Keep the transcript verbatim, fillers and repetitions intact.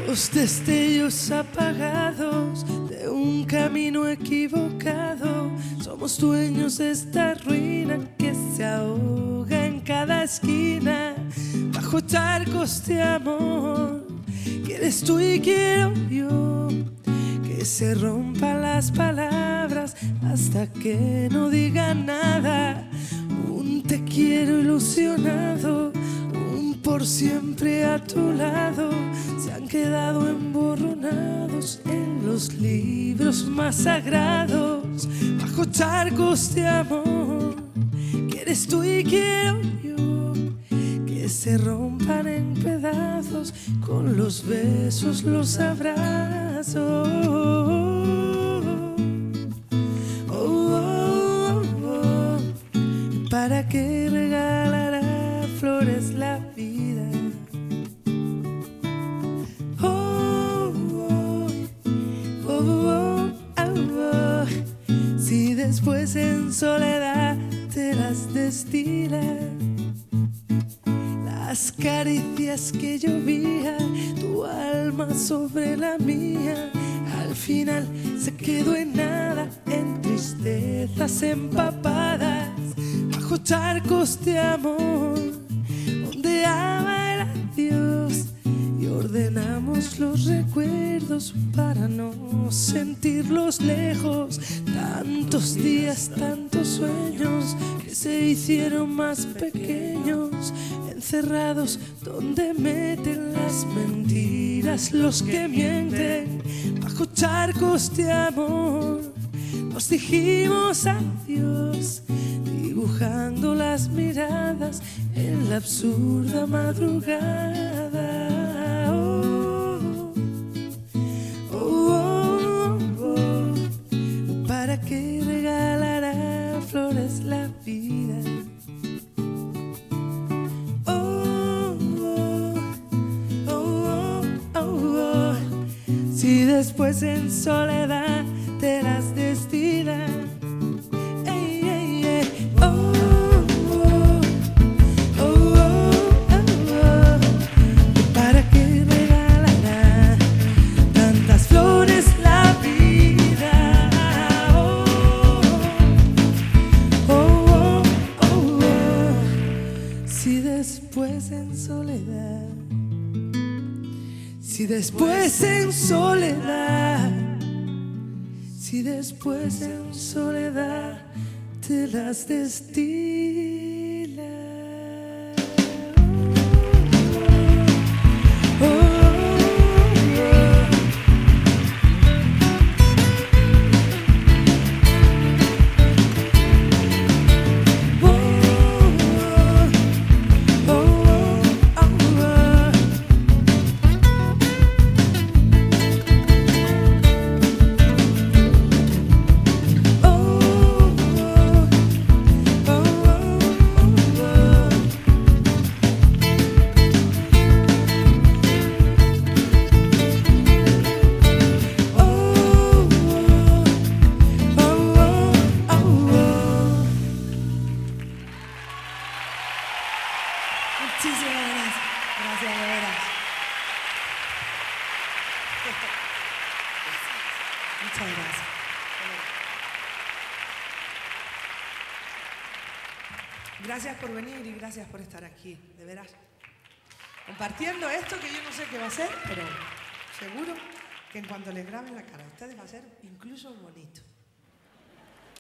Los destellos apagados de un camino equivocado. Somos dueños de esta ruina que se ahoga en cada esquina, bajo charcos de amor. Quieres tú y quiero yo, que se rompan las palabras hasta que no digan nada. Un te quiero ilusionado, un por siempre a tu lado, se han quedado emborronados en los libros más sagrados, bajo charcos de amor. Quieres tú y quiero yo, que se rompan en pedazos con los besos, los abrazos. Oh, oh, oh, oh. ¿Para qué regalará flores la vida? Oh, oh, oh, oh, oh, oh. Si después en soledad te las destila, las caricias que llovía tu alma sobre la mía, al final se quedó en nada, en tristezas empapadas, bajo charcos de amor, ondeaba el adiós y ordenamos los recuerdos para no sentirlos lejos. Tantos días, tantos sueños que se hicieron más pequeños, encerrados donde meten las mentiras los que mienten, bajo charcos de amor. Nos dijimos adiós, dibujando las miradas en la absurda madrugada. Oh, oh, oh, oh. ¿Para qué regalará flores la vida? Si después en soledad te las destila. Ey, ey, ey. Oh, oh, oh, oh, oh, oh. ¿Para qué regalará tantas flores la vida? Oh, oh, oh, oh, oh. Si después en soledad, si después en soledad, si después en soledad te las destila. Oh, oh, muchísimas gracias. Gracias, de veras. Muchas gracias. Gracias por venir y gracias por estar aquí, de veras. Compartiendo esto que yo no sé qué va a ser, pero seguro que en cuanto les graben la cara a ustedes va a ser incluso bonito.